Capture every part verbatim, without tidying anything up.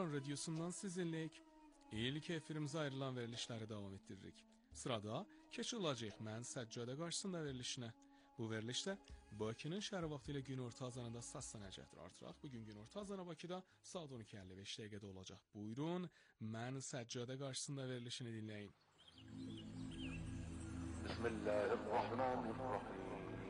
Erkam Radyosu'ndan sizinleyik. İyilik efirimize ayrılan verilişleri devam ettiririk. Sırada keçiriləcək mən Səccədə qarşısında verilişine. Bu verilişte Bakının şəhər vaxtı ilə günorta azanında səslənəcəkdir artıraq. Bugün günorta azanı Bakıda saat on iki əlli beş dəqiqədə olacaq. Buyurun, mən Səccədə qarşısında verilişini dinləyin. Bismillahirrahmanirrahim.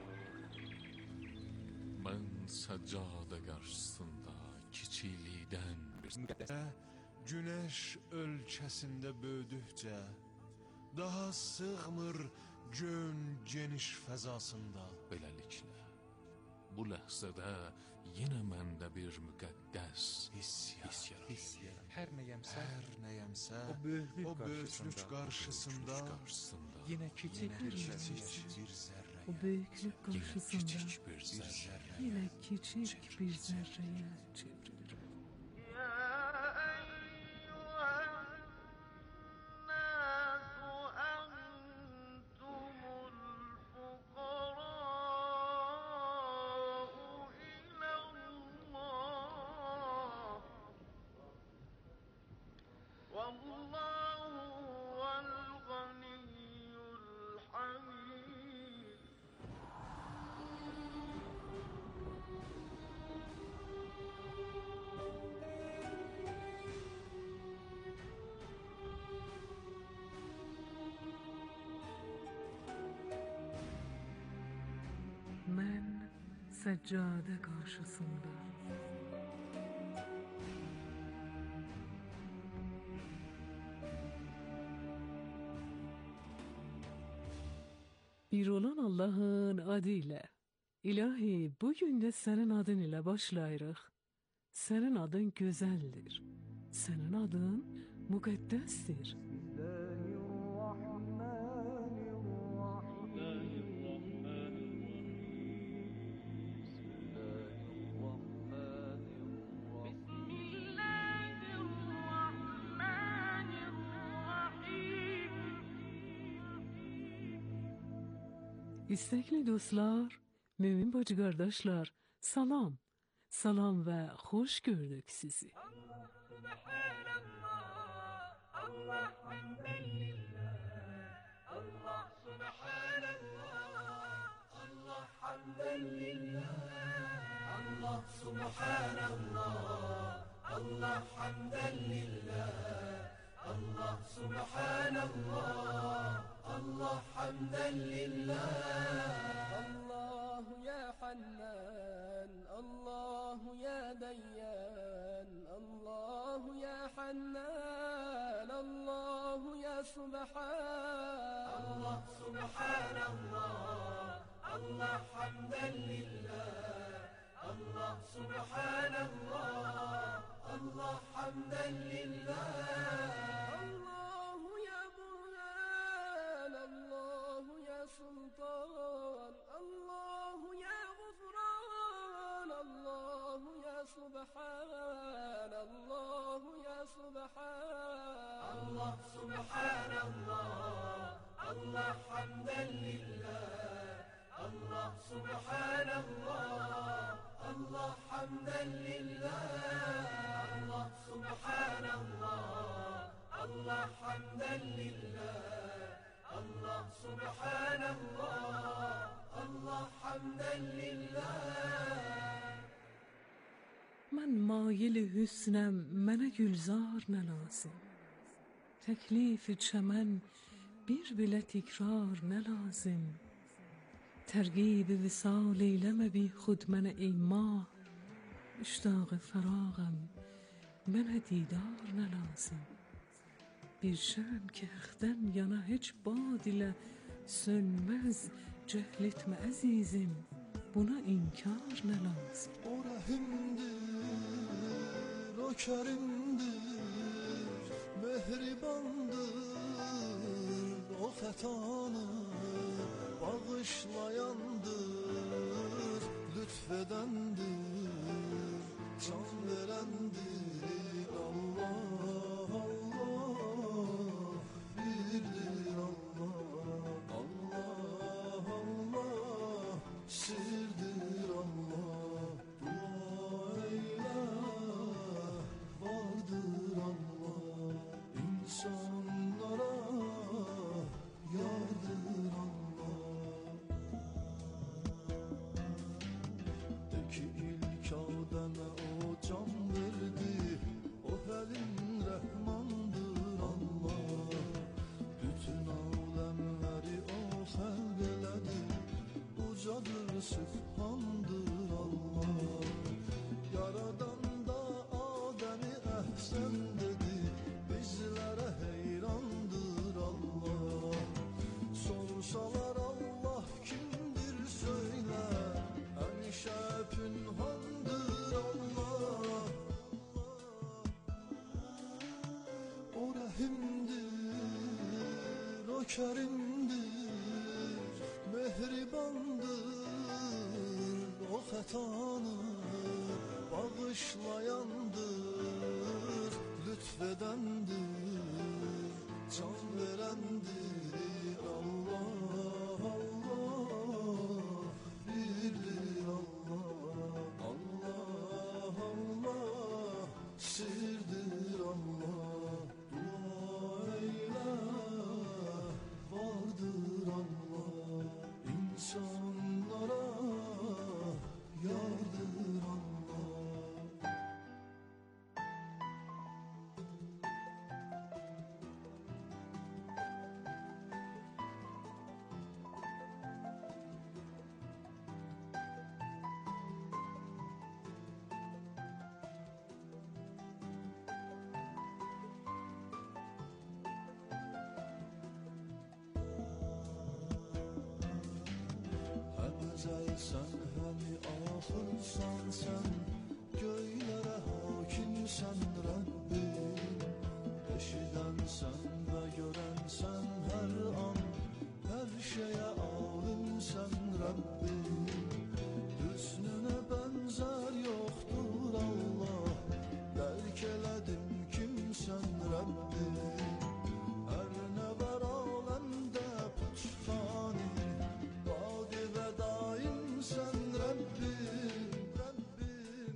Mən Səccədə qarşısında kiçiklikdən bir Güneş ölkəsində böyüdükcə daha sığmır gön geniş fəzasında. Beləliklə, bu ləhzədə yenə məndə bir müqəddəs Hiss yarat, hiss yarat. Hər nəyəmsə, Hər nəyəmsə o böyüklük o böyüklük qarşısında, qarşısında qarşısında yenə kiçik bir kiçik zərrə, bir zərrə, O büyüklük yenə karşısında kiçik bir zərrə yine küçük bir zerreye çevrilir. Ben seccade karşısında bir olan Allah'ın adıyla. İlahi, bugün de senin adın ile başlayırıq. Senin adın güzeldir. Senin adın mukaddestir. İstekli dostlar, mümin bacı kardeşler, salam, salam ve hoş gördük sizi. Allah subhanallah, Allah hamden lillah, Allah subhanallah, Allah hamden lillah, Allah subhanallah, Allah hamden lillah, Allah subhanallah, Allah hamden lillah. Allahu ya Hannan, Allahu ya Dayyan, Allahu ya Hannan, Allahu ya Subhan. Allah subhanallah, Allah hamden lillah, Allah subhanallah, Allah hamden lillah. Allahu ya Burhan, Allahu ya Sultan, Allahu ya Gufran, Allahu ya Subhan, Allahu ya Subhan. Allah subhanallah, Allah hamden lillah, Allah subhanallah, Allah hamden lillah. Allah subhanallah, Allah hamden lillah, Allah subhanallah, Allah hamden lillah. من مایل حسنم من gülzar ne lazım. Teklif çemen bir bile tekrar ne lazım. Tergib visal eyleme bi khud men ey mah. Müştaq fراغم من didar ne lazım. Bir şem ki hıkden yana hiç bad ile sönmez, cehletme azizim, buna inkar ne lazım. O rahimdir, o kerimdir, mehribandır, o fetanı bağışlayandır, lütfedendir, can verendir. Allah, Allah, birdir Allah, Allah, Allah, sirdir Allah. Dua eyle, vardır sen dedi, bizlere heyrandır Allah. Sorsalar Allah kimdir söyle, enişe pünhandır Allah. O rahimdir, o kerimdir, mehribandır, o hatanı bağışlayandır, lütfedendir, can verendir Allah. Allah birdir Allah, Allah Allah sirdir Allah. Dua eyle vardır Allah, insanlara yardır Allah. Hem ezelsen hem ahırsan sen, göylere hakimsen Rabbim. Eşidensen ve görensen her an, her şeye alimsen Rabbim. Hüsnüne benzer yoktur Allah, derk eledim kimsen Rabbim. Her ne var alemde putfani, badi ve daim sen Rabbim, Rabbim.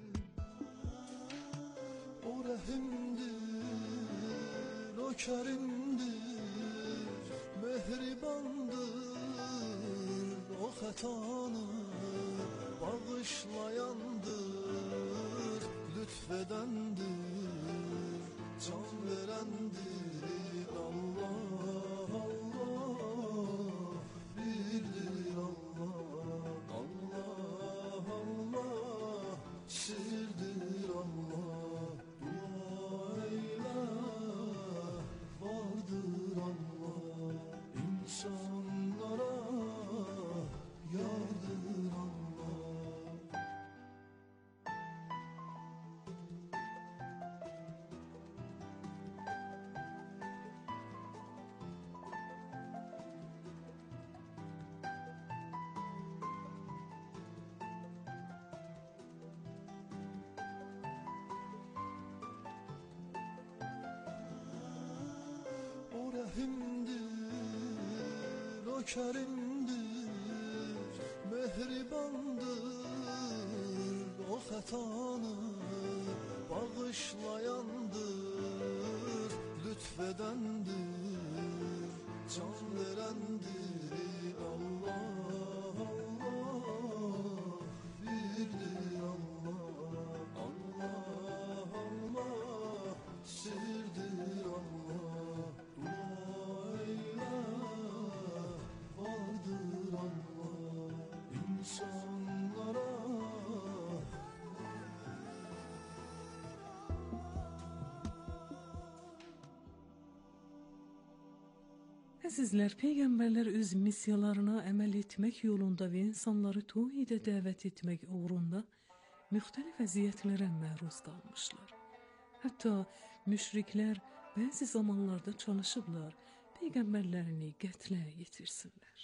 O rahimdir, o kerimdir, mehribandır, o hatanı bağışlayandır, lütfedendir, can verendir Allah. Allah birdir Allah, Allah Allah sirdir Allah. Dua eyle vardır Allah, insanlara yardır Allah. O rahimdir, o kerimdir, mehribandır, o hatanı bağışlayandır, lütfedendir, can verendir Allah. Allah birdir Allah, Allah Allah sirdir Allah. Dua eyle vardır Allah, insanlara. Əzizlər, peyğəmbərlər öz missiyalarına əməl etmək yolunda və insanları tövhidə dəvət etmək uğrunda müxtəlif əziyyətlərə məruz qalmışlar. Hətta müşriklər bəzi zamanlarda çalışıblar peyğəmbərlərini qətlə yetirsinlər.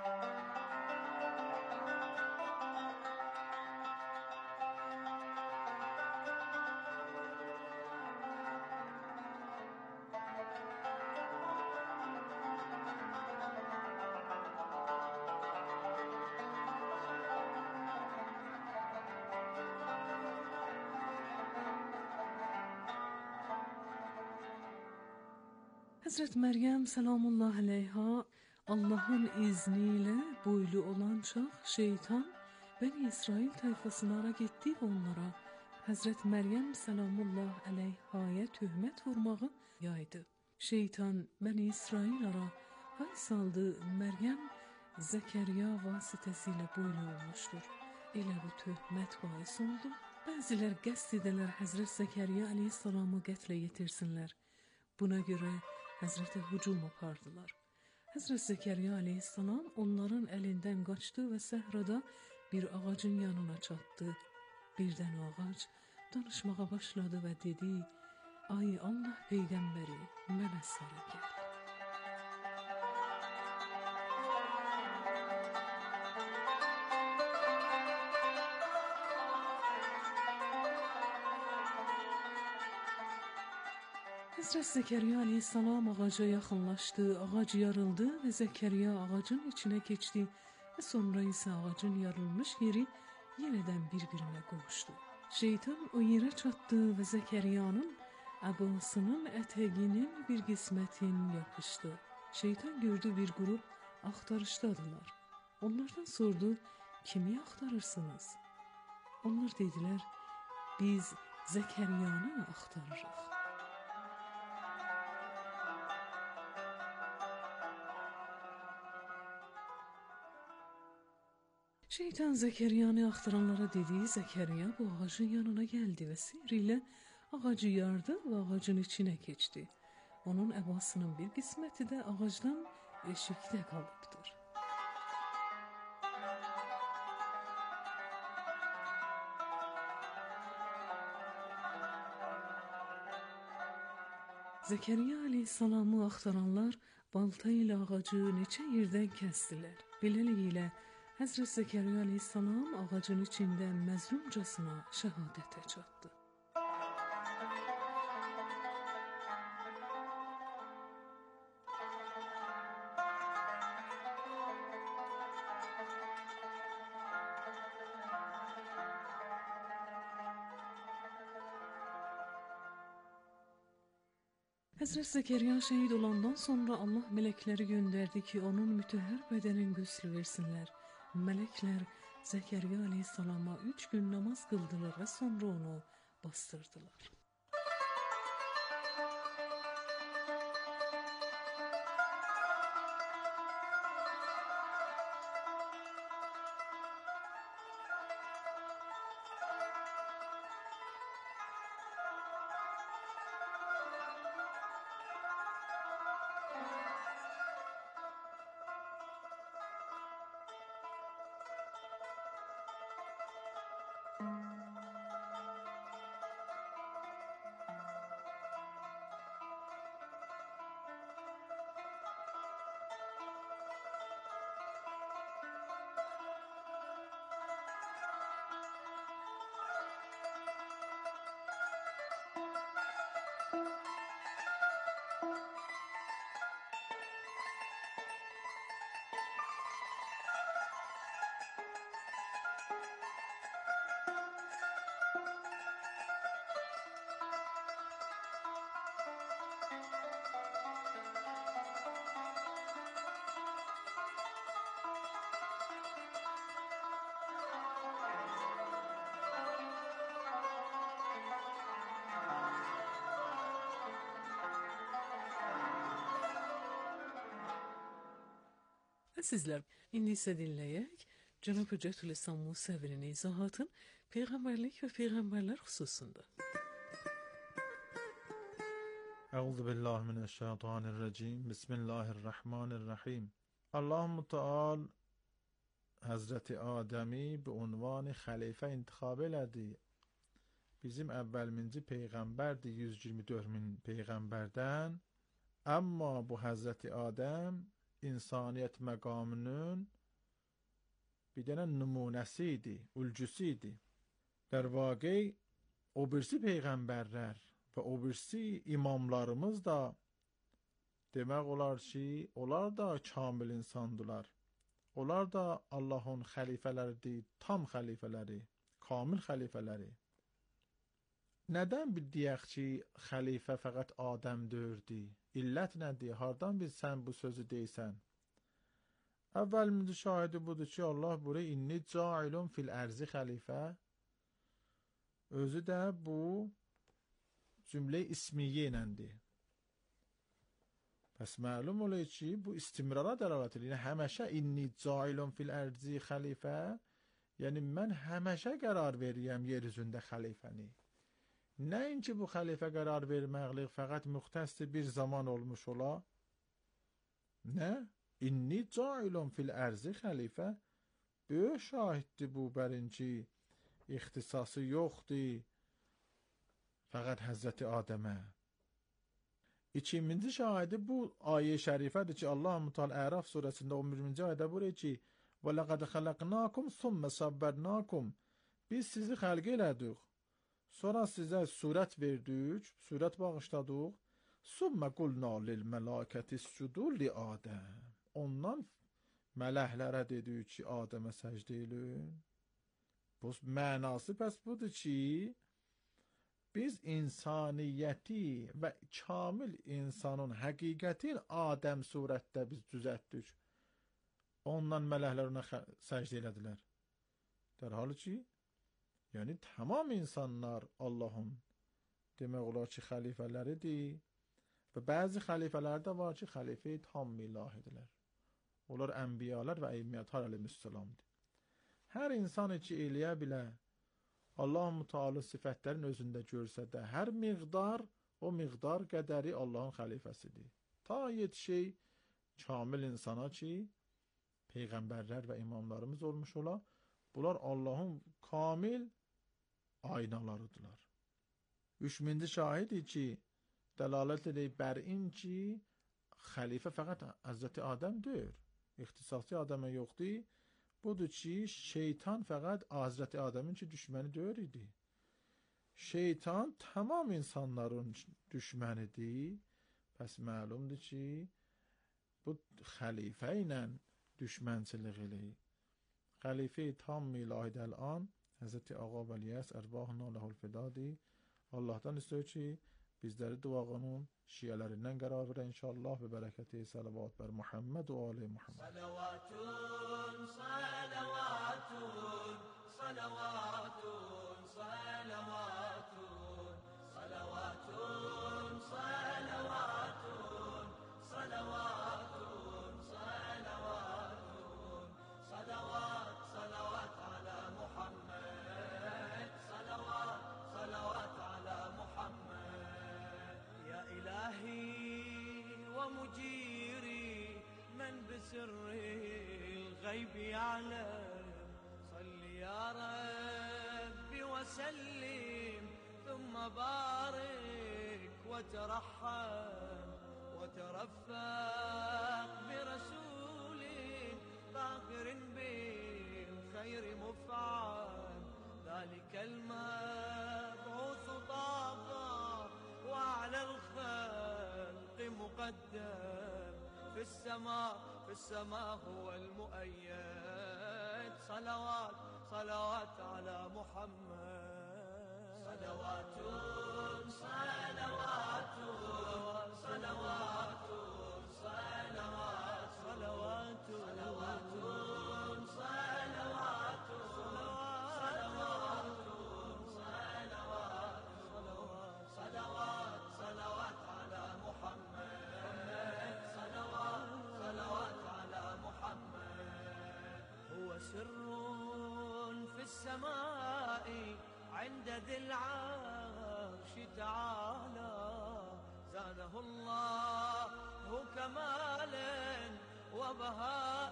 Hazret Meryem selamullah aleyha Allah'ın izniyle boylu olan çağ şeytan Beni İsrail tayfasını ara gitti ve onlara Hazret Meryem selamullah aleyhaya töhmet vurmağı yaydı. Şeytan Beni İsrail ara hay saldı Meryem Zekeriya vasitesiyle boylu olmuştur. Elə bu töhmet bahis oldu. Bəzilər qəsd edələr Həzrət Zəkəriyya əleyhissalamı qətlə yetirsinlər. Buna görə Həzrətə hücum apardılar. Həzrət Zəkəriyya əleyhissalam onların əlindən qaçdı və səhrada bir ağacın yanına çatdı. Birdən ağac danışmağa başladı və dedi: "Ay Allah peyğəmbəri, mənə sarı gəl." Həzrət Zəkəriyya əleyhissalam ağaca yaxınlaşdı, ağac yarıldı və Zəkəriyya ağacın içinə keçdi və sonra isə ağacın yarılmış yeri yenidən bir-birinə qovuşdu. Şeytan o yerə çatdı və Zəkəriyanın əbasının ətəyinin bir qismətin yapışdı. Şeytan gördü bir qrup axtarışdadılar. Onlardan sordu: "Kimi axtarırsınız?" Onlar dedilər: "Biz Zəkəriyanı axtarırıq." Şeytan Zəkəriyanı axtaranlara dedi: "Zəkəriya bu ağacın yanına gəldi və sehr ilə ağacı yardı və ağacın içinə keçdi. Onun əbasının bir qisməti də ağacdan eşikdə qalıbdır." Zəkəriyya əleyhissalamı axtaranlar balta ilə ağacı neçə yerdən kəsdilər. Beləliklə Həzrət Zəkəriyya əleyhissalam ağacın içində məzlumcasına şəhadətə çatdı. Həzrət Zəkəriyya şəhid olandan sonra Allah mələkləri göndərdi ki, onun mütəhhər bədənin qüslü versinlər. Mələklər Zəkəriyya əleyhissalama üç gün namaz qıldılar və sonra onu bastırdılar. Əzizlər, indi isə dinləyək Cənab Hüccətülislam Musəvinin izahatın peyğəmbərlik və peyğəmbərlər xüsusunda. Əuzu billahi mineşşeytanirracim. Bismillahirrahmanirrahim. Allahu Teala Hazreti Adəmi bu ünvanı xəlifə intikhab elədi. Bizim əvvəlminci peyğəmbərdir yüz iyirmi dörd min peyğəmbərdən. Amma bu Hazreti Adəm insaniyyət məqamının bir dənə nümunəsi idi, ülcüsü idi. Dər vaqe o birisi peyğəmbərlər və o birisi imamlarımız da demək olar ki, onlar da kamil insandılar. Onlar da Allahın xəlifələridir, tam xəlifələri, kamil xəlifələri. Nədən bir deyək ki, xəlifə fəqət Adəm dördü? İllət nədir? Hardan biz sən bu sözü deysən? Əvvəlimizi şahidi budur ki, Allah buraya inni cailun fil ərzi xəlifə. Özü də bu cümlə ismiyyə iləndir. Pəs məlum olayı ki, bu istimrara dəlavət edir. Yəni həməşə inni cailun fil ərzi xəlifə, یعنی من همیشه قرار veriyəm yer üzündə xəlifəni. Nəinki bu xəlifə qərar verməklik fəqət müxtəsdir bir zaman olmuş ola. Nə? İnni cailun fil ərzi xəlifə. Böyük şahiddir bu bərinci ixtisası yoxdur. Fəqət Həzrəti Adəmə. İkinci şahidi bu ayə şərifədir ki, Allah-u Teala Əraf surəsində on birinci ayədə buyurur ki: "Və laqad xalaqnakum summa sabbarnakum." Biz sizi xəlq elədik. Sonra sizə surət verdik, surət bağışladıq. Summa qulna lil mələkəti iscudu li Adəm. Ondan mələklərə dedik ki, Adəmə səcdə edin. Bu mənası pəs budur ki, biz insaniyyəti və kamil insanın həqiqətin Adəm surətdə biz düzəltdik. Ondan mələklər ona səcdə elədilər. در حالی ki, yəni tamam insanlar Allahın demək olar ki, xəlifələridir və bəzi xəlifələr də var ki, xəlifə-i tam ilahidirlər. Onlar ənbiyalar və əymiyyətlər əleyhissalamdır. Hər insan ki eləyə bilə, Allah-u Teala sifətlərin özündə görsə də, hər miqdar, o miqdar qədəri Allahın xəlifəsidir. Ta yetişək kamil insana ki, peyğəmbərlər və imamlarımız olmuş ola, bunlar Allahın kamil aynalarıdırlar. Üçüncü şahidir ki, dəlalət edək bərin ki, xəlifə fəqət Həzrəti Adəm deyir. İxtisası Adəmə yoxdur. Budur ki, şeytan fəqət Həzrəti Adəmin ki, düşməni deyir idi. Şeytan tamam insanların düşmənidir. Pəs məlumdur ki, bu xəlifə ilə düşmənçilik eləyir. Xəlifə-i tam ilahidə əl-an Həzrəti Ağa Vəliyəs ərbahına ləhul fidadi Allah'tan istiyor ki bizləri duağının şiyələrindən qərar verə inşallah və bərəkəti salavat bər Muhammed və ali Muhammed. Salavatun, salavatun, salavatun, salavatun, salavatun, salavatun, salavatun, salavatun, salavat, salavat ala Muhammed, salavat, salavat ala Muhammed. Ya ilahi ve muciri من بسر الغيب يعلم صل يا ربي وسلم ثم بارك وترحم وترفق برسول ظاهر بالخير مفعم ذلك المبعوث طاغى وعلى الخلق مقدم في السماء في السماء هو المؤيد صلوات صلوات على محمد صلوات صلوات صلوات صلوات صلوات صلوات صلوات صلوات صلوات صلوات على محمد صلوات على محمد هو سر في السماء عند ذي العرش تعالى زاده الله كمالا وبهاء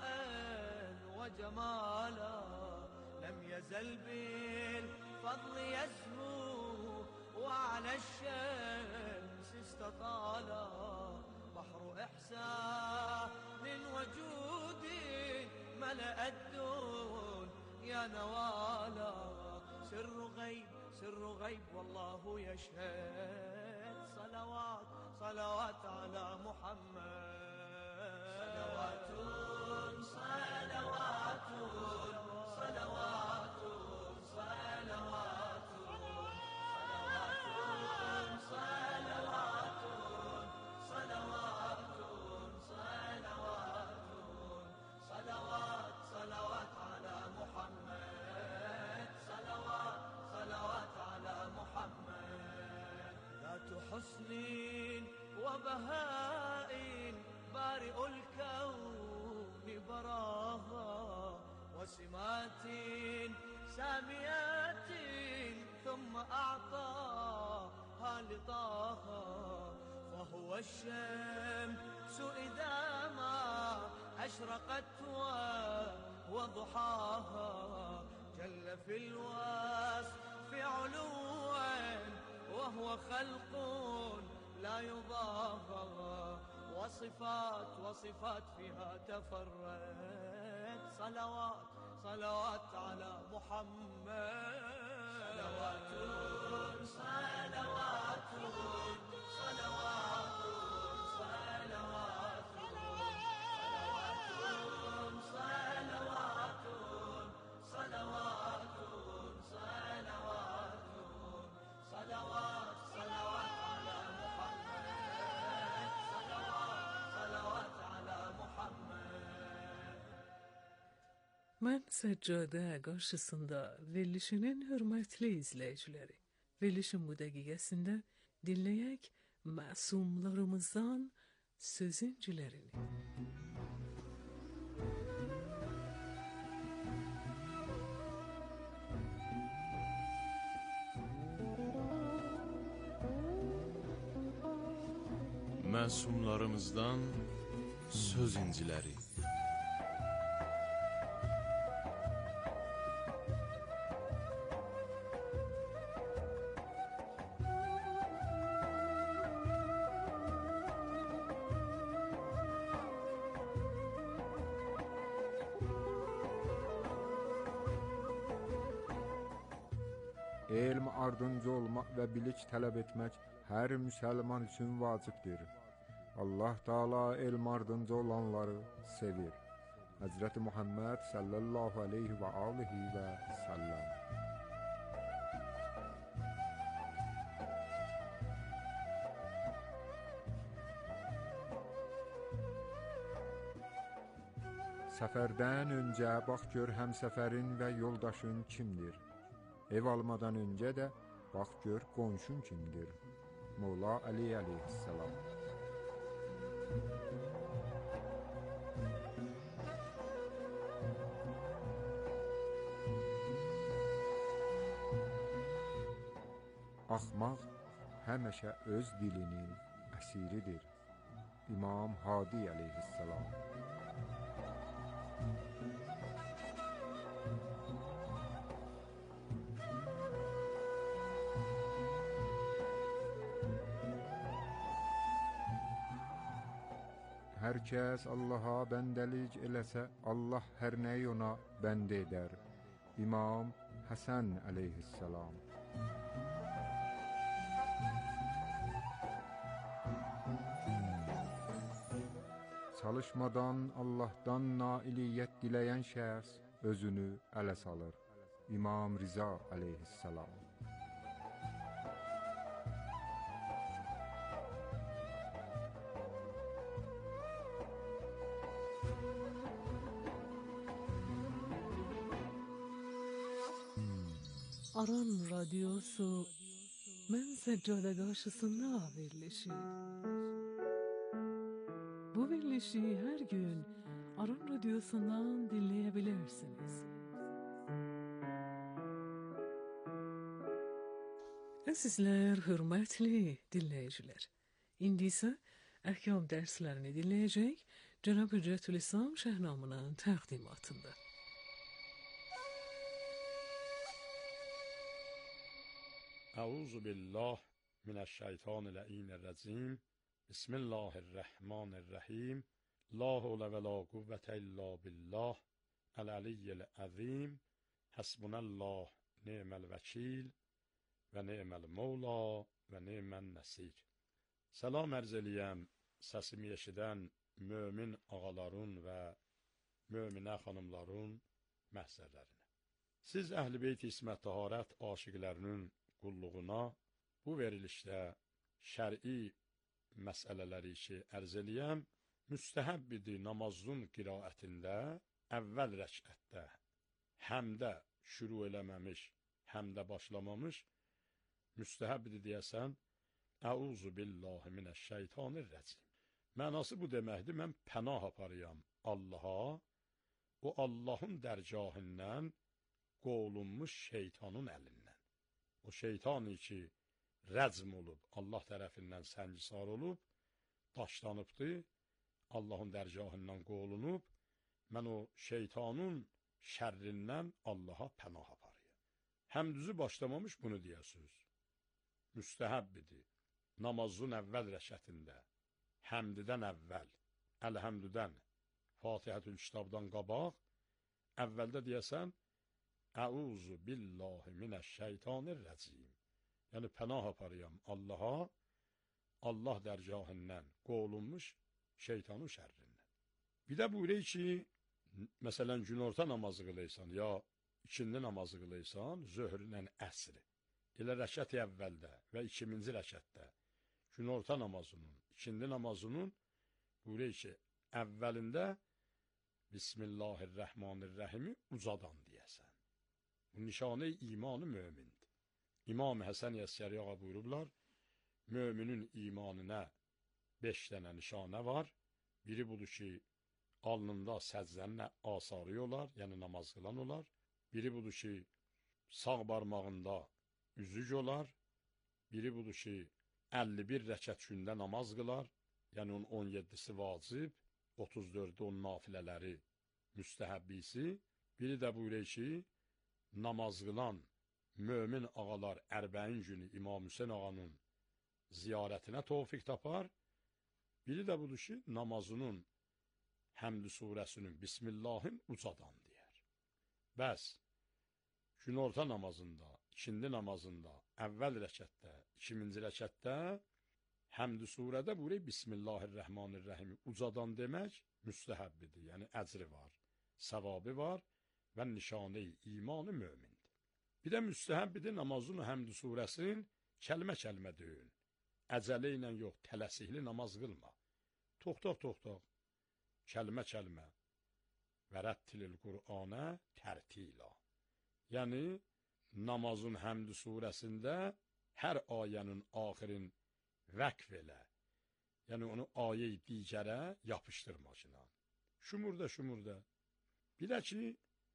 وجمالا لم يزل بالفضل يسمو وعلى الشمس استطالا بحر إحسان وجود ملأ الدنيا نوالا سر غيب سر غيب والله يشهد صلوات صلوات على محمد صلوات صلوات صلوات صلوات صلوات صلوات صلوات صلوات على محمد صلوات صلوات على محمد ذات حسن وبهاء بارئ الكون براها وسمات ساميات ثم أعطاها لطه فهو الشمس إذا ما أشرقت وضحاها جل في الوصف علوا وهو خلق لا يضاهى وصفات وصفات فيها تفرد صلوات صلوات على محمد صلوات صلوات صلوات صلوات صلوات صلوات صلوات صلوات صلوات على محمد صلوات صلوات على محمد. Mən Səccadə qarşısında verilişinin hörmətli izləyiciləri, verilişin bu dəqiqəsində dinləyək məsumlarımızdan sözüncülərini. Məsumlarımızdan söz inciləri. Elm ardınca olmaq və bilik tələb etmək hər müsəlman üçün vacibdir. Allah Taala elm ardınca olanları sevir. Hazreti Muhammed sallallahu aleyhi və alihi və səlləm. Səfərdən öncə bax gör həmsəfərin və yoldaşın kimdir? Ev almadan öncə də bax gör qonşun kimdir? Mola Ali aleyhisselam. Axmaq həmişə öz dilinin əsiridir. İmam Hadi aleyhisselam. Hər kəs Allaha bəndəlik eləsə, Allah hər nəyi ona bəndə edər. İmam Həsən aleyhisselam. Çalışmadan Allah'tan nailiyyət diləyən şəxs özünü ələ salır. İmam Riza aleyhisselam. Aran Radyosu Mən Səccadə qarşısında verilişi. Bu verilişi hər gün Aran Radyosu'ndan dinləyebilirsiniz. Əzizlər, hörmətli dinləyicilər. İndi isə əhkam dərslərini dinləyəcək Cənab Hüccətülislam Şəhnamının təqdimatında. اعوذ بالله من الشیطان اللعین الرجیم بسم الله الرحمن الرحیم لا حول ولا قوة الا بالله العلی العظیم حسبنا الله نعم الوکیل و نعم المولا و نعم النصیر. Salam ərz eləyəm səsimi eşidən mömin ağaların və möminə xanımların məhzərlərinə. Siz Əhl-i Beyt İsmət Taharət aşiqlərinin qulluğuna bu verilişdə şər'i məsələləri ki ərz eləyəm, müstəhəbb idi namazın qiraətində əvvəl rəkətdə həmdə şuru eləməmiş, həmdə başlamamış, müstəhəbb idi deyəsən, Əuzu billahi minəşşeytanirrəcim. Mənası bu deməkdir, mən pənah aparıyam Allaha, o Allahın dərgahından qovulmuş şeytanın əlindən. O şeytanı ki, rəcm olub, Allah tərəfindən səngisar olub, daşlanıbdır, Allahın dərgahından qovulunub, mən o şeytanın şərrindən Allaha pənah aparıyım. Həmdüzü başlamamış bunu deyəsiniz. Müstəhəbbidir. Namazın əvvəl rəkətində, həmdidən əvvəl, əlhəmdüdən, Fatihətül kitabdan qabaq, əvvəldə deyəsən, Əuzu billahi minəşşeytanirrəcim. Yəni, pənah aparıyam Allaha, Allah dərgahından qovulunmuş şeytanın şərrindən. Bir də buyuruyor ki, məsələn, günorta namazı qılıysan, ya ikindi namazı qılıysan, zöhrlə əsri. Elə rəkət əvvəldə və ikinci rəkətdə günorta namazının, ikindi namazının buyuruyor ki, əvvəlində Bismillahirrahmanirrahimi ucadan deyəsən. Bu nişanə imanı mömindir. İmam Həsən Yəskəri ağa buyurublar, möminin imanına beş dənə nişanə var. Biri budur ki, alnında səcdənin asarı olar, yəni namaz qılan olar. Biri budur ki, sağ barmağında üzük olar. Biri budur ki, əlli bir rəkət gündə namaz qılar, yəni onun on yeddisi vacib, otuz dördü onun nafilələri müstəhəbbisi. Biri də buyuruyor ki, namaz qılan mömin ağalar ərbəin günü İmam Hüseyin ağanın ziyarətinə tövfiq tapar. Biri də budur ki, namazının Həmd surəsinin Bismillahın ucadan deyər. Bəs, günorta namazında, ikindi namazında, əvvəl rəkətdə, ikinci rəkətdə, Həmd surədə buyuruyor Bismillahirrahmanirrahimi ucadan demək müstəhəbbidir. Yəni, əcri var, savabı var və nişanə-i imanı mömindir. Bir də müstəhəbbidir namazın Həmd surəsinin kəlmə-kəlmə döyün. Əcələ ilə yox, tələsikli namaz qılma. Toxtaq, toxtaq, kəlmə-kəlmə. Vərəttilil Qur'anə tərtila. Yəni, namazın Həmd surəsində hər ayənin axirin vəqf elə. Yəni, onu ayə-i digərə yapışdırmasına. Şumurda, şumurda. Bir də ki,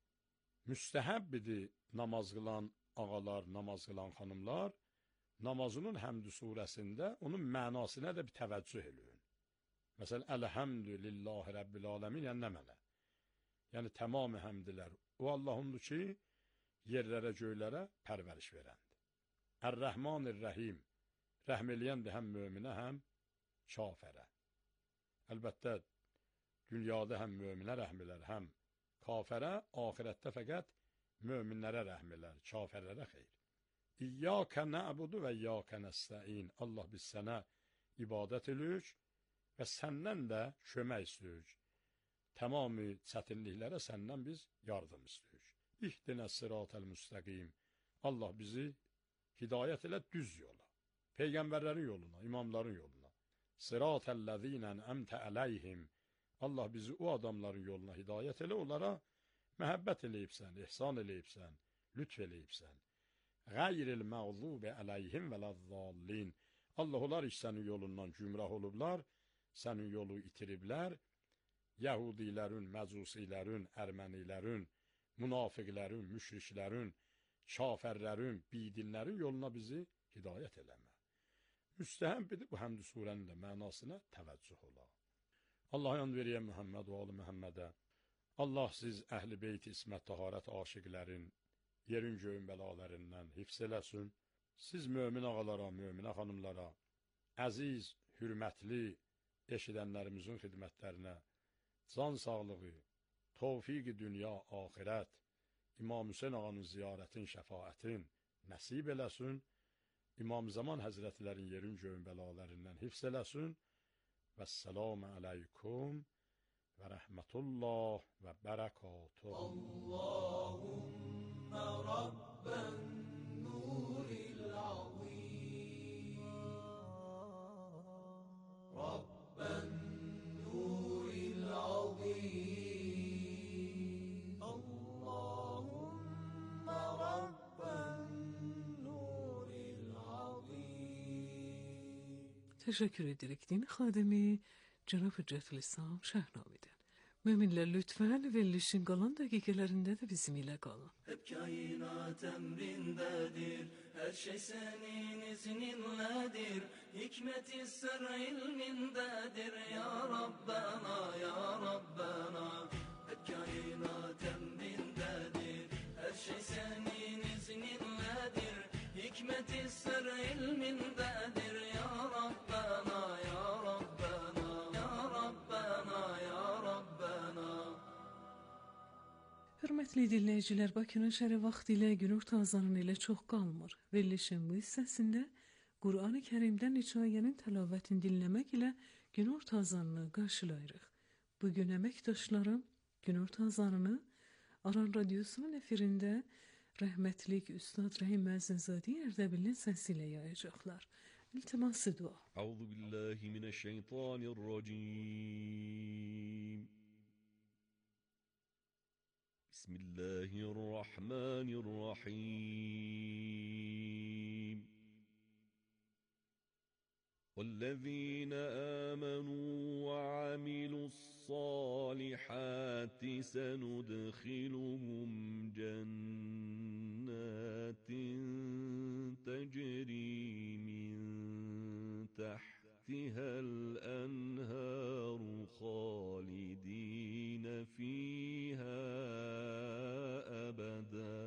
müstəhəbbidir namaz qılan ağalar, namaz qılan xanımlar, namazının Həmd surəsində onun mənasına da bir təvəccüh eləyin. Məsələn, Əlhəmdülillahi Rəbbil aləmin, yəni nə mənə? Yəni, tamamı həmdilər o Allahındır ki, yerlərə, göylərə pərvəriş verəndir. Ər-Rəhmanir-Rəhim, rəhm eləyəndir həm möminə, həm kafərə. Əlbəttə, dünyada həm möminə rəhm elər, həm kafərə, ahirətdə fəqət möminlərə rəhm elər, kafərlərə xeyr. İyyəkə nə'budu və iyyəkə nəstəin. Allah biz sənə ibadət edirik və səndən də kömək istəyirik. Tamamı çətinliklərə səndən biz yardım istəyirik. İhdinə sıratəl müstəqim. Allah bizi hidayət elə düz yola. Peyğəmbərlərin yoluna, imamların yoluna. Sıratəl-ləzinən əmtə ələyhim. Allah bizi o adamların yoluna hidayət elə, onlara məhəbbət eləyibsən, ihsan eləyibsən, lütf eləyibsən. Qayril məğzubə ələyhim və ləzzallin. Allah onlar iş sənin yolundan gümrah olublar, sənin yolu itiriblər. Yahudilərin, məcusilərin, ərmənilərin, münafiqlərin, müşriklərin, kafərlərin, bidinlərin yoluna bizi hidayət eləmə. Müstəhəbbidir bu Həmd surənin də mənasına təvəccüh ola. Allah yan veriyə Muhammed və alı Muhammedə. Allah siz əhl-i beyt ismət taharət aşiqlərin, yerin göyün bəlalarından hifz eləsin. Siz mömin ağalara, möminə xanımlara, əziz, hürmətli eşidənlərimizin xidmətlərinə, can sağlığı, tövfiq-i dünya, axirət, İmam Hüseyin ağanın ziyarətin, şəfaətin nəsib eləsin. İmam Zaman Həzrətlərin yerin göyün bəlalarından hifz eləsin. Vəssalamu aleykum və rəhmətullah və bərəkatuhu. Allahümme Rabben nuril azim, Rabben nuril azim, Allahümme Rabben nuril azim. Teşekkür ederek din xadimi Cənab Hüccətül İslam Şəhnamədən. Müminler lütfen verilişin kalan dakikalarında da bizimle kalın. Hep kainat emrindedir, her şey senin izninledir. Hikmet-i sır ilmindedir ya Rabbena, ya Rabbena. Hep kainat emrindedir, her şey senin izninledir. Hikmet-i sır ilmindedir ya Rabbena, ya Rabbena, ya Rabbena, ya Rabbena. Hörmətli dinləyicilər, Bakının şərə vaxtı ilə günorta azanı ilə çox qalmır. Verilişin bu hissəsində Qur'an-ı Kərimdən hekayənin təlavətini dinləmək ilə günorta azanını qarşılayırıq. Bugün əməkdaşlarım günorta azanını Aran Radyosu'nun efirində rəhmətlik Üstad Rəhim Məzinzadi Ərdəbilin səsi ilə yayacaqlar. İltiması dua. Euzu billahi mineşşeytanirracim. Bismillahirrahmanirrahim. وَالَّذِينَ آمَنُوا وَعَمِلُوا الصَّالِحَاتِ سَنُدْخِلُهُمْ جَنَّاتٍ تَجْرِي مِنْ تَحْتِهَا الْأَنْهَارُ خَالِدِينَ فِيهَا أَبَدًا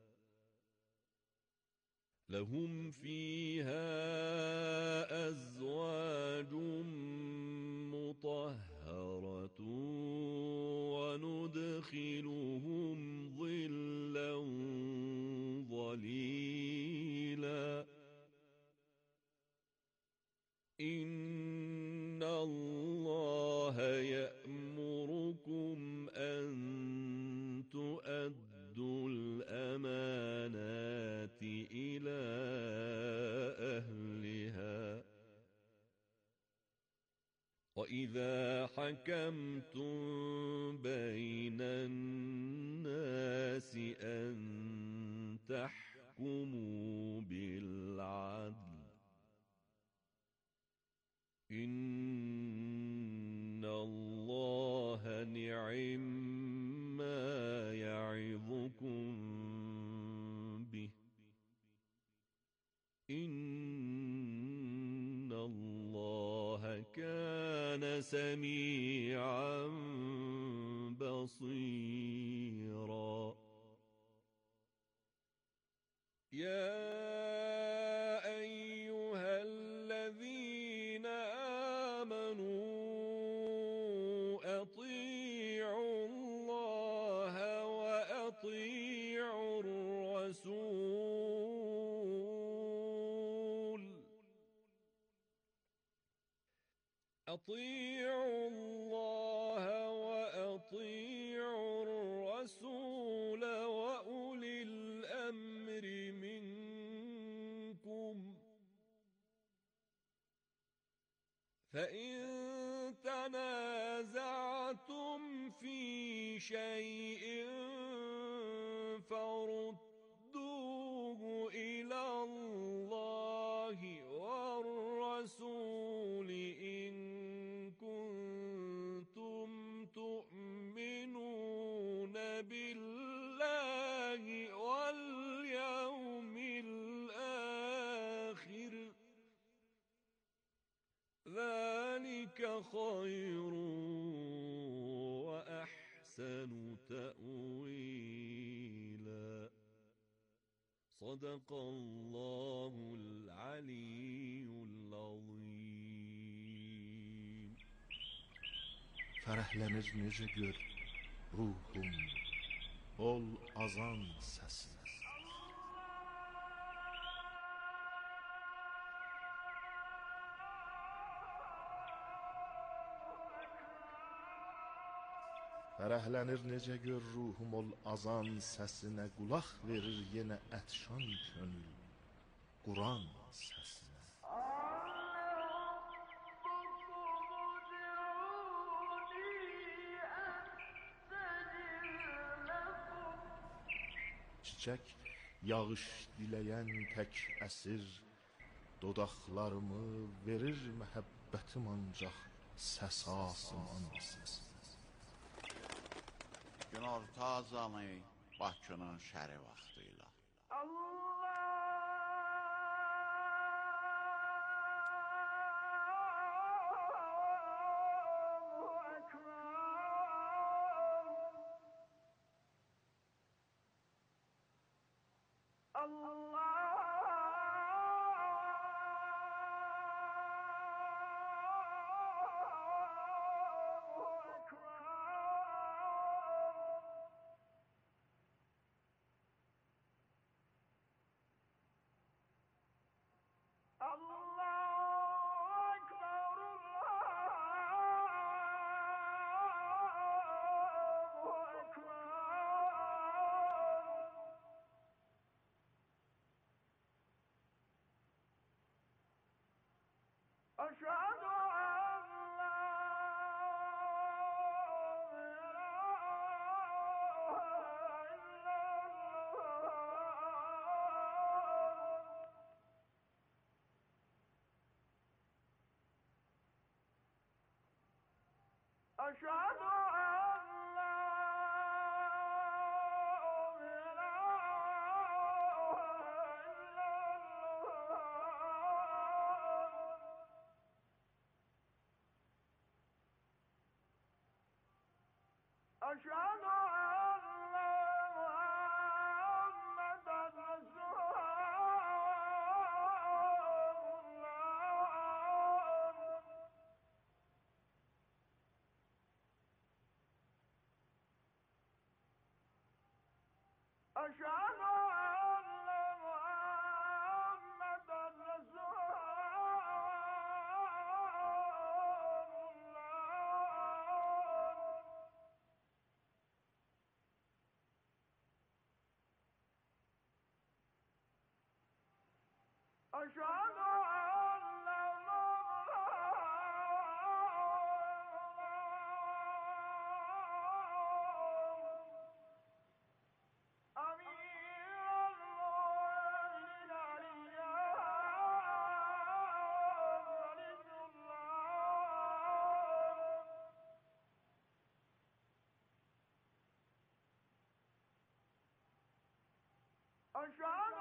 لهم فيها أزواج مطهرة وندخلهم ظلا ظليلا إن الله يأمركم أن تؤدوا الأمانات إلى أهلها وإذا حكمتم بين الناس أن تحكموا بالعدل إن الله نعم ما يعظكم به إن الله كان سميعا بصيرا يا أيها الذين آمنوا أطيعوا الله وأطيعوا الرسول أطيعوا الله وأطيعوا الرسول وأولي الأمر منكم فإن تنازعتم في شيء فردوه إلى الله والرسول إن كنتم تؤمنون بالله واليوم الآخر ذلك خير وأحسن تأويلا صدق الله العلي العظيم. Fərəhlənir necə gör ruhum, ol azan səsi. Fərəhlənir necə gör ruhum, ol azan səsinə. Qulaq verir yenə ətşan könül Quran səsinə. Çiçək yağış diləyən tək əsir, dodaqlarımı verir məhəbbətim ancaq səs asman səsinə. günorta azanı Bakının şəri vaxtıyla. أشهد أشهد أن محمدا رسول الله أشهد أشهد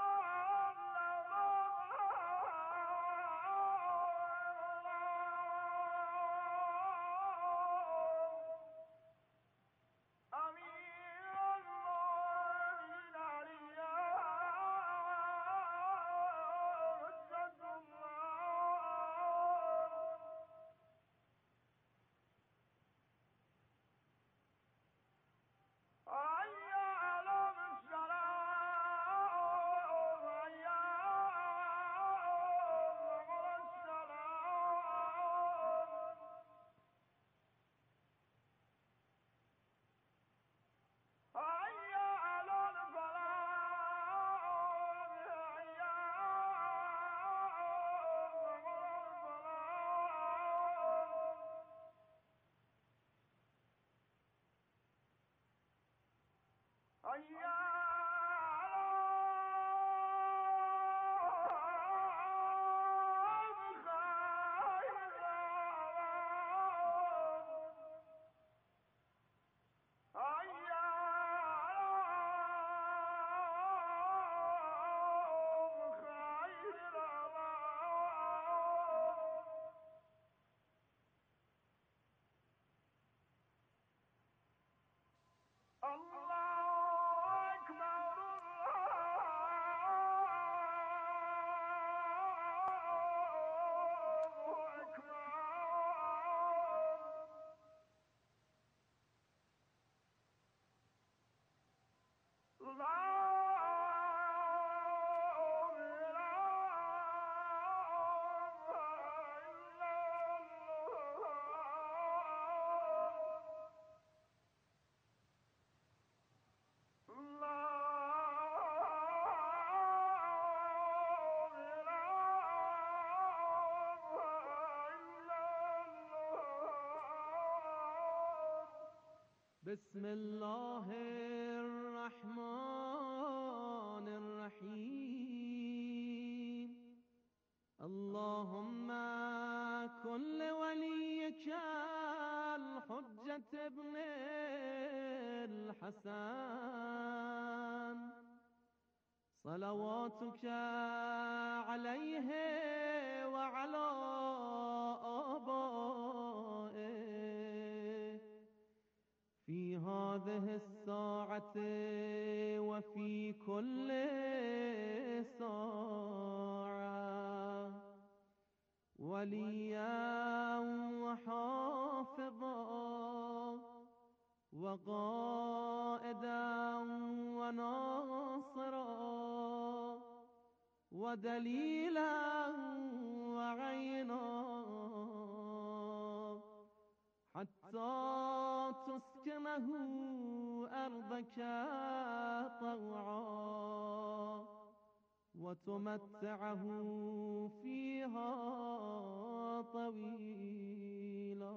بسم الله الرحمن الرحيم اللهم كن لوليك الحجة ابن الحسن صلواتك عليه وعلى آبائه في هذه الساعة وفي كل ساعة وليا وحافظا وقائدا وناصرا ودليلا وعينا حتى تسكنه أرضك طوعا وتمتعه فيها طويلا.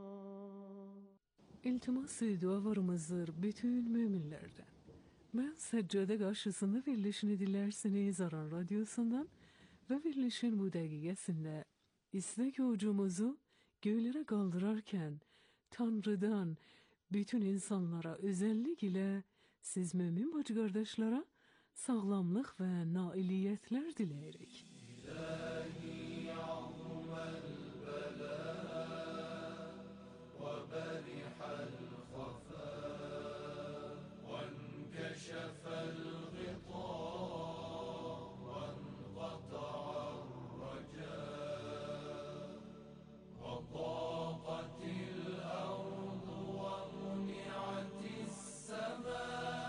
İltimas dualarımızdır bütün müminlerden. Ben seccade karşısında verilişini dilerseniz Aran Radyosu'ndan ve verilişin bu dakikasında istek ucumuzu göğlere kaldırarken Tanrı'dan bütün insanlara özellikle siz mümin bacı kardeşlere sağlamlık ve nailiyetler dileyerek. İlahi ya'mel bela ve berihal khafa ve enkeshefel ghita ve enqata'ar raja ve daqatil ardu ve muni'atis sema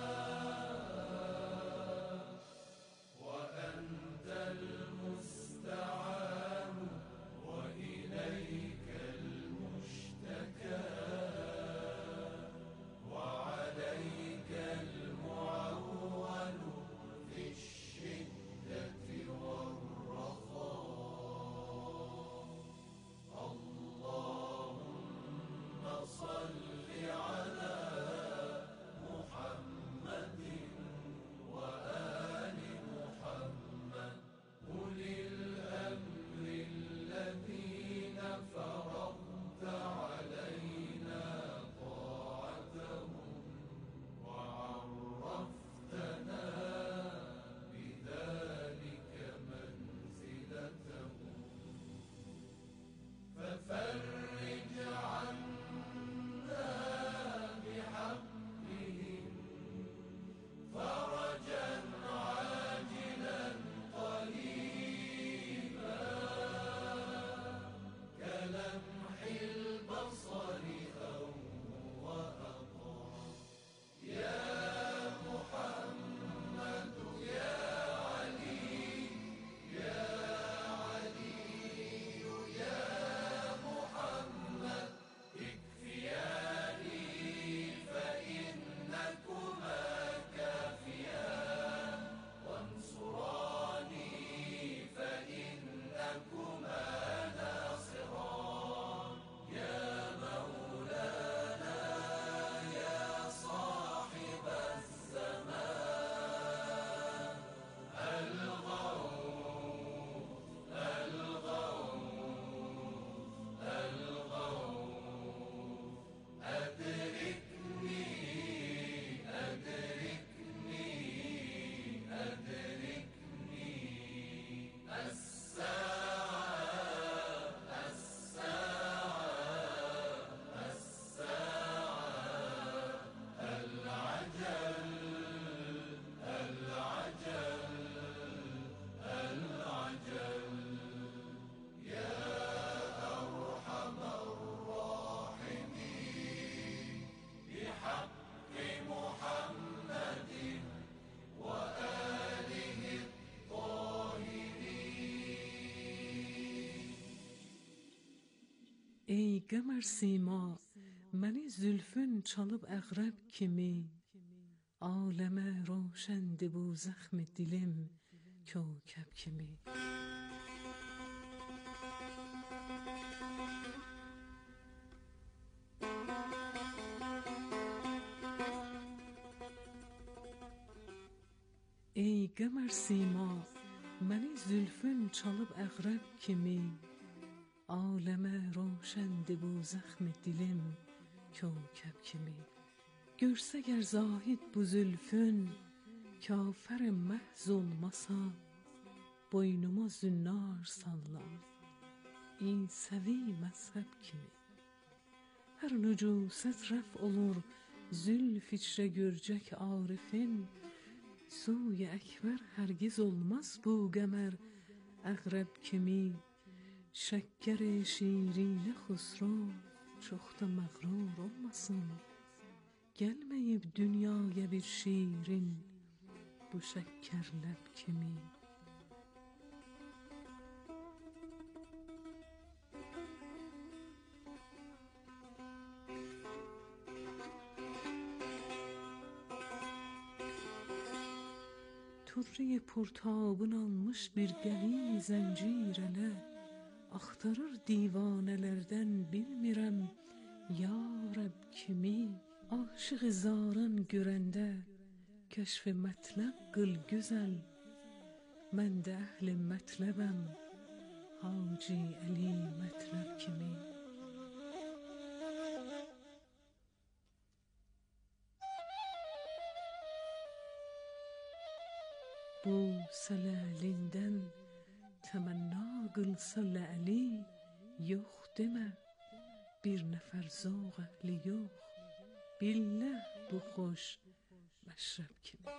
Ey qəmər sima, məni zülfün çalıb əqrəb kimi, aləmə roşəndi bu zəxmi dilim, kökəb kimi. Ey qəmər sima, məni zülfün çalıb əqrəb kimi, aləmə roşəndi bu zəxmi dilim, kökəb kimi. Görsə gər zahid bu zülfün, kafər məhz olmasa, boynuma zünnar sallam, İsəvi məzhəb kimi. Hər nücusət rəf olur, zülf içrə görcək arifin, suy əkbər hərgiz olmaz bu qəmər, əqrəb kimi. Şəkkər şirinə xusro, çox da məğrur olmasın. Gəlməyib dünyaya bir şirin, bu şəkkər ləb kimi. Turri purtabın almış bir qəli zəncir ələ, axtarır divanələrdən bilmirəm, ya Rəbb kimi. Aşığı zaran görəndə, kəşf-i mətləb qıl gözəl, mən də əhli mətləbəm, Hacı Əli mətləb kimi. Bu səlalindən təmənna qılsa ləli, yox demə, bir nəfər zoğ əhli yox, billəh bu xoş məşrəb kimi.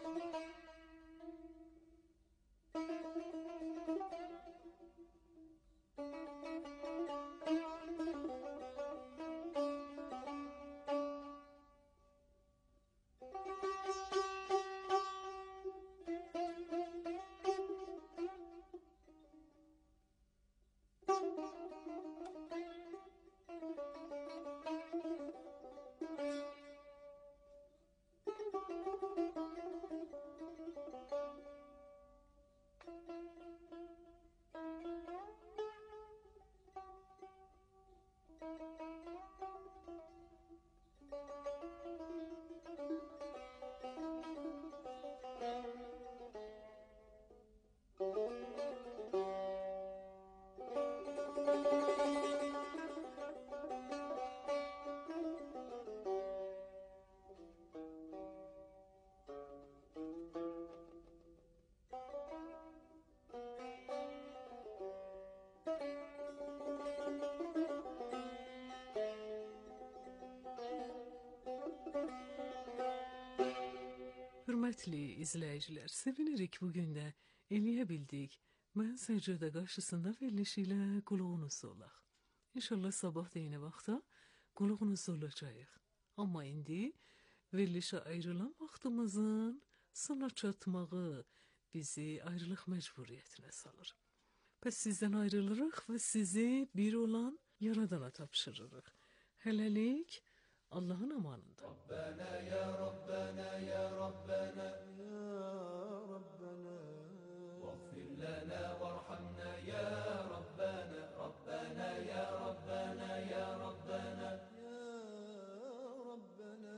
Hörmətli izləyicilər, sevinirik bugün də eləyə bildik. Mən səccadə qarşısında verilişi ilə qulağınızda olaq. İnşallah sabah da eyni vaxtda qulağınızda olacağıq. Amma indi verilişə ayrılan vaxtımızın sona çatmağı bizi ayrılıq məcburiyyətinə salır. Bəs sizdən ayrılırıq və sizi bir olan Yaradana tapşırırıq. Hələlik Allahın amanında. Rabbena ya Rabbena ya Rabbena ya Rabbena Vagfir lana varhamna ya Rabbena Rabbena ya Rabbena ya Rabbena ya Rabbena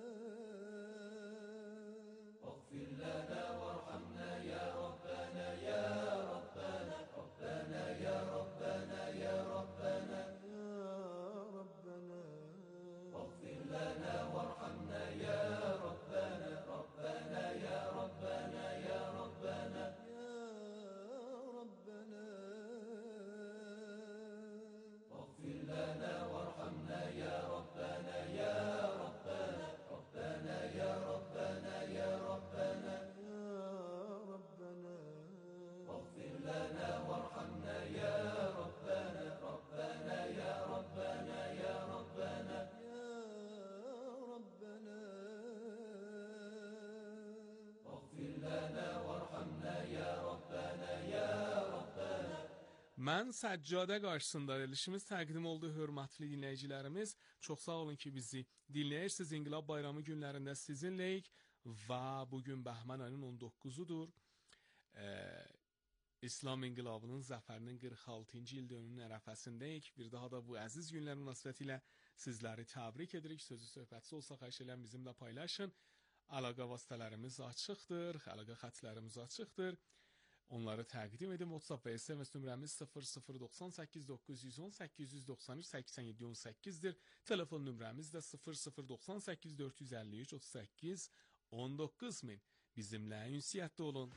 Vagfir lana varhamna ya Rabbena ya Rabbena Rabbena ya Rabbena ya Rabbena واغفر لنا وارحمنا يا ربنا ربنا يا ربنا يا ربنا يا ربنا واغفر لنا وارحمنا يا ربنا يا ربنا ربنا يا ربنا يا ربنا يا ربنا واغفر لنا وارحمنا يا ربنا ربنا يا ربنا يا ربنا Mən Səccadə qarşısında verilişimiz təqdim oldu, hörmətli dinləyicilərimiz. Çox sağ olun ki, bizi dinləyirsiniz. İnqilab Bayramı günlərində sizinləyik və bugün Bəhmən ayının on doqquzudur. Ee, İslam İnqilabının zəfərinin qırx altıncı il dönümünün ərəfəsindəyik. Bir daha da bu əziz günlər münasibətilə sizləri təbrik edirik. Sözü söhbətsiz olsa xahiş edirəm bizimlə paylaşın. Əlaqə vasitələrimiz açıqdır, əlaqə xətlərimiz açıqdır. Onları təqdim edim. WhatsApp və S M S nömrəmiz sıfır sıfır doxsan səkkiz doqquz yüz on səkkiz yüz doxsan üç səksən yeddi on səkkizdir. Telefon nömrəmiz də sıfır sıfır doxsan səkkiz dörd yüz əlli üç otuz səkkiz on doqquz min. Bizimlə ünsiyyətdə olun.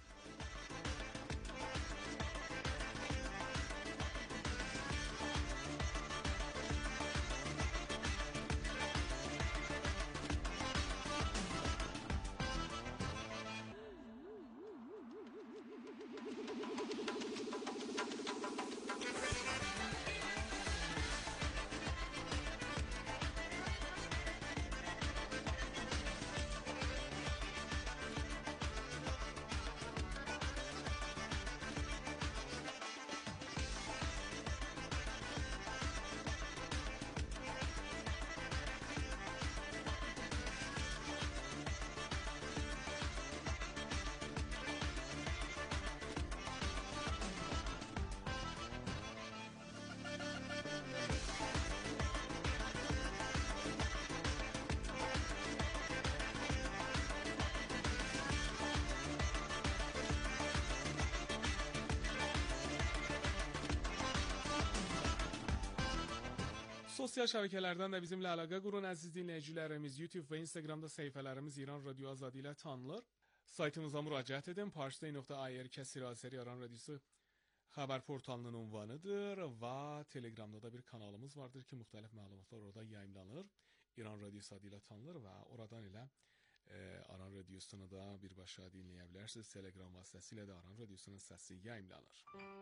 Sosial şəbəkələrdən də bizimlə əlaqə qurun əziz dinləyicilərimiz. YouTube və Instagramda səhifələrimiz İran Radio Azadi ilə tanınır. Saytımıza müraciət edin. parstay nöqtə i r kəsir azəri İran Radiosu xəbər portalının ünvanıdır və Telegramda da bir kanalımız vardır ki, müxtəlif məlumatlar orada yayımlanır. İran Radiosu adı ilə tanınır və oradan elə e, Aran Radiosunu da birbaşa dinləyə bilərsiniz. Telegram vasitəsilə də Aran Radiosunun səsi yayımlanır.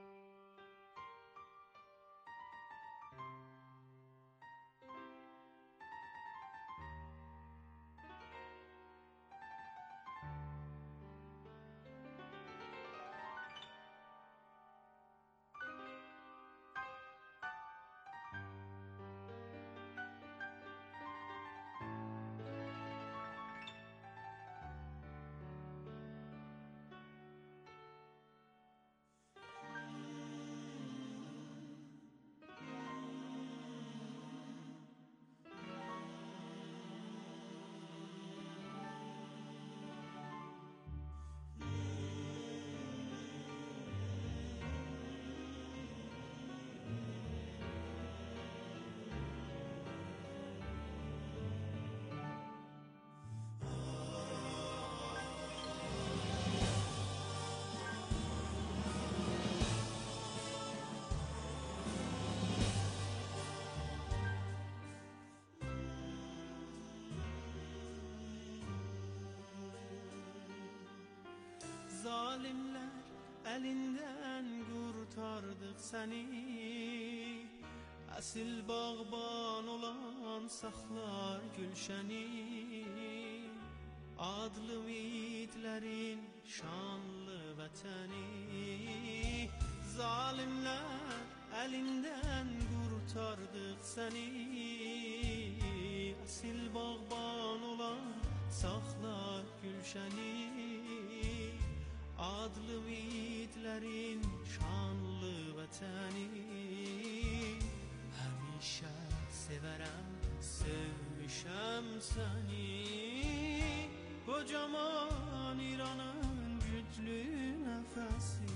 Zalimler elinden kurtardık seni, asil bağban olan saklar gülşeni, adlı yiğitlerin şanlı vatani. Zalimler elinden kurtardık seni, asil bağban olan saklar gülşeni, adlı yiğitlerin şanlı vatani. Həmişə severəm, sevmişəm səni, kocaman İranın güclü nəfəsi.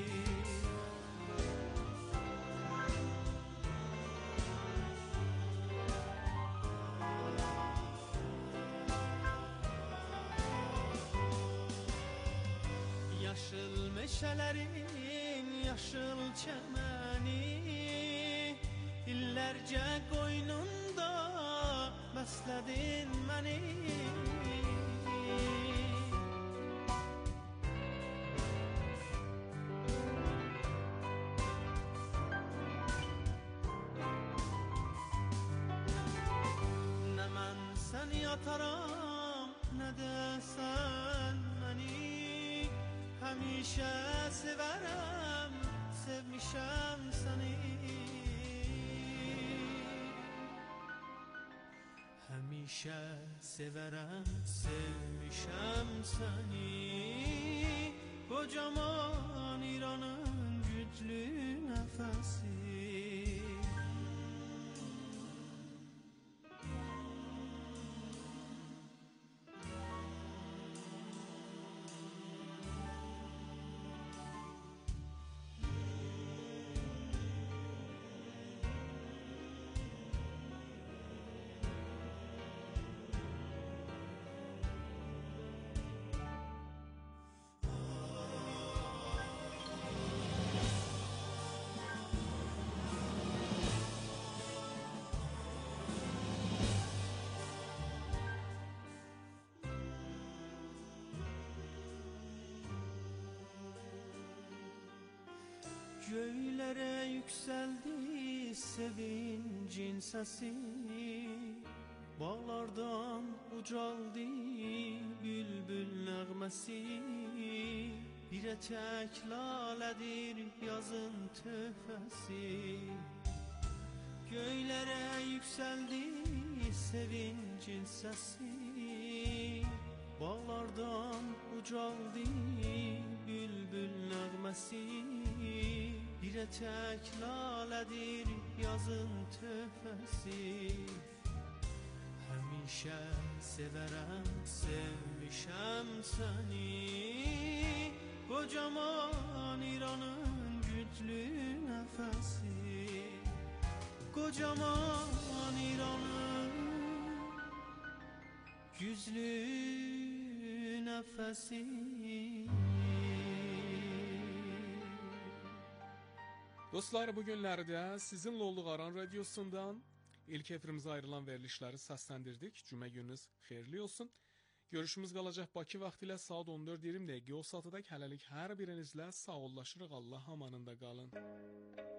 Yaşıl meşələrin yaşıl çəməni, illərcə qoynunda bəslədin məni. Nə mən səni ataram, nə də sən məni, həmişə sevərəm, sevmişəm səni. Həmişə sevərəm, sevmişəm səni, kocaman İranın güclü nəfəsi. Göylere yükseldi sevincin sesi, bağlardan ucaldı bülbül nəğməsi. Bir etek laledir yazın töhfəsi. Göylere yükseldi sevincin sesi, bağlardan ucaldı bülbül nəğməsi. Bir etek laledir yazın töhfəsi. Həmişə sevərəm, sevmişəm səni, kocaman İranın güclü nəfəsi. Kocaman İranın güclü nəfəsi. Dostlar, bu günlərdə sizinlə olduq Aran Radiosundan ilk efrimizə ayrılan verilişləri səsləndirdik. Cümə gününüz xeyirli olsun. Görüşümüz qalacaq Bakı vaxtı ilə saat on dörd iyirmi dəqiqə o saatədək. Hələlik hər birinizlə sağollaşırıq. Allah amanında qalın.